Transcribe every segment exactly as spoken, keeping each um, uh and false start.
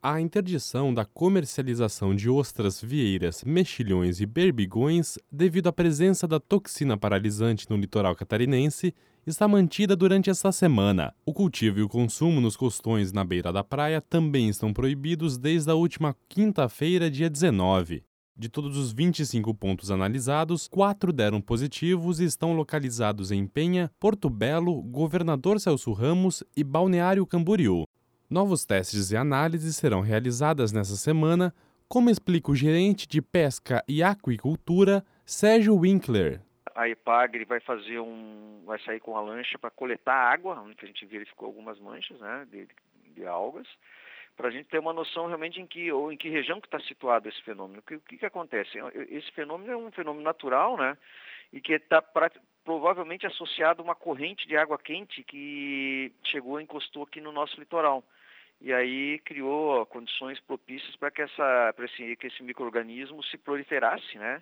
A interdição da comercialização de ostras, vieiras, mexilhões e berbigões, devido à presença da toxina paralisante no litoral catarinense, está mantida durante esta semana. O cultivo e o consumo nos costões na beira da praia também estão proibidos desde a última quinta-feira, dia dezenove. De todos os vinte e cinco pontos analisados, quatro deram positivos e estão localizados em Penha, Porto Belo, Governador Celso Ramos e Balneário Camboriú. Novos testes e análises serão realizadas nesta semana, como explica o gerente de Pesca e Aquicultura, Sérgio Winkler. A EPAGRE vai fazer um, vai sair com a lancha para coletar água, onde a gente verificou algumas manchas, né, de, de algas, para a gente ter uma noção realmente em que ou em que região que está situado esse fenômeno. O que, o que, que acontece? Esse fenômeno é um fenômeno natural, né, e que está provavelmente associado a uma corrente de água quente que chegou e encostou aqui no nosso litoral. E aí criou condições propícias para que, essa, para esse, que esse micro-organismo se proliferasse, né,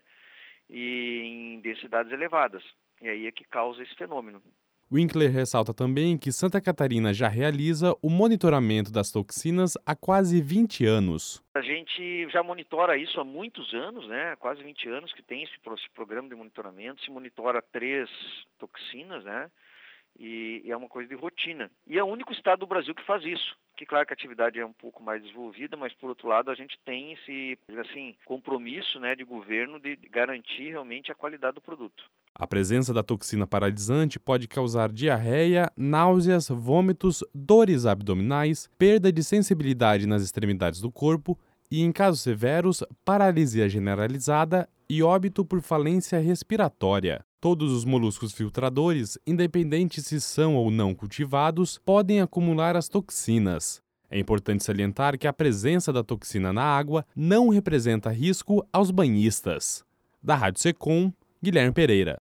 e em densidades elevadas. E aí é que causa esse fenômeno. Winkler ressalta também que Santa Catarina já realiza o monitoramento das toxinas há quase vinte anos. A gente já monitora isso há muitos anos, né? Quase vinte anos que tem esse, esse programa de monitoramento. Se monitora três toxinas, né? E, e é uma coisa de rotina. E é o único estado do Brasil que faz isso. Que claro que a atividade é um pouco mais desenvolvida, mas por outro lado a gente tem esse assim, compromisso, né, de governo de garantir realmente a qualidade do produto. A presença da toxina paralisante pode causar diarreia, náuseas, vômitos, dores abdominais, perda de sensibilidade nas extremidades do corpo e, em casos severos, paralisia generalizada e óbito por falência respiratória. Todos os moluscos filtradores, independente se são ou não cultivados, podem acumular as toxinas. É importante salientar que a presença da toxina na água não representa risco aos banhistas. Da Rádio Secom, Guilherme Pereira.